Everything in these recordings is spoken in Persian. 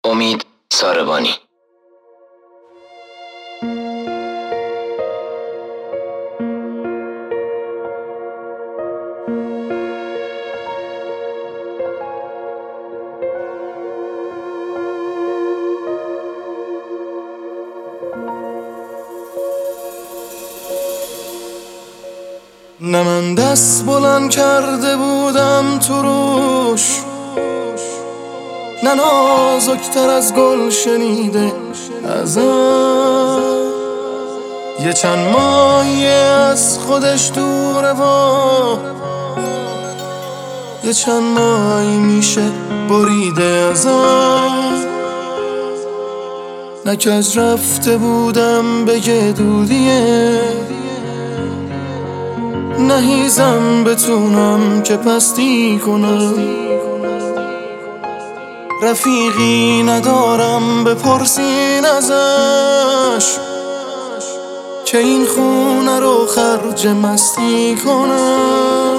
امید ساربانی. نه من دست بلند کرده بودم تو روش، نه نازکتر از گل شنیده ازم. یه چند ماهی از خودش دوره و یه چند ماهی میشه بریده ازم. نه که از رفته بودم بگه دودیه، نه هیزم بتونم که پستی کنم. رفیقی ندارم بپرسین ازش که این خونه رو خرج مستی کنم.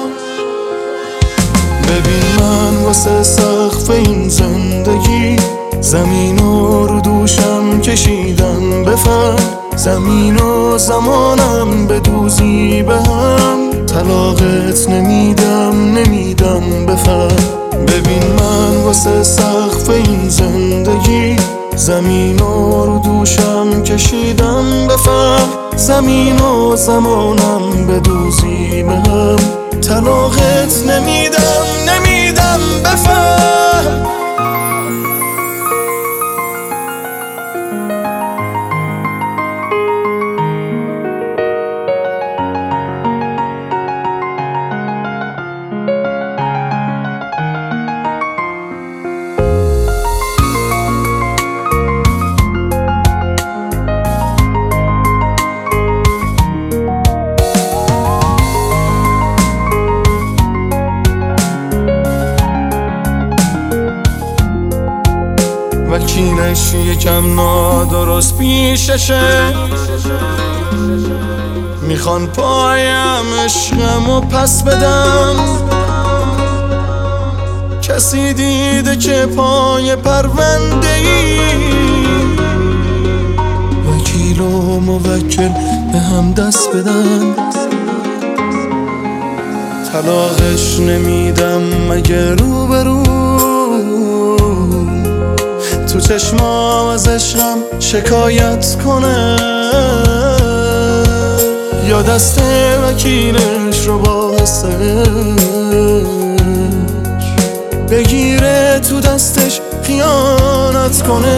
ببین من واسه سقف این زندگی زمین رو دوشم کشیدم بفهم. زمین و زمانم به دوزی به هم، طلاقت نمیدم بفهم. ببین من واسه سقف این زندگی زمین رو دوشم کشیدم بفهم. زمین و زمانم به دوزی به هم، طلاقت نمیدم بفهم. وکیلش یکم نادرست پیششه، میخوان پایم عشقمو پس بدم. کسی دیده که پای پرونده ای وکیل و موکل به هم دست بدن. طلاقش نمیدم مگه روبرو تو چشمام از عشقم شکایت کنه، یا دست وکیلش رو با حسش بگیره تو دستش خیانت کنه.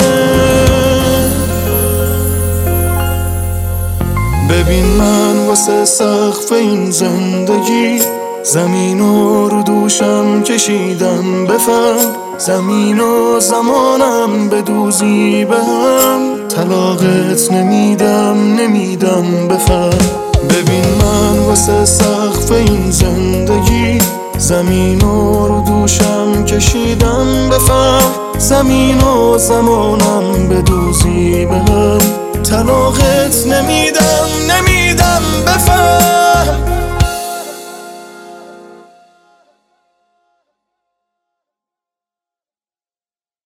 ببین من واسه سقف این زندگی زمین رو دوشم کشیدم بفهم. زمین و زمانم به دوزی به هم، طلاقت نمیدم بفهم. ببین من واسه سقف این زندگی زمین رو دوشم کشیدم بفهم. زمین و زمانم به دوزی به هم، طلاقت نمیدم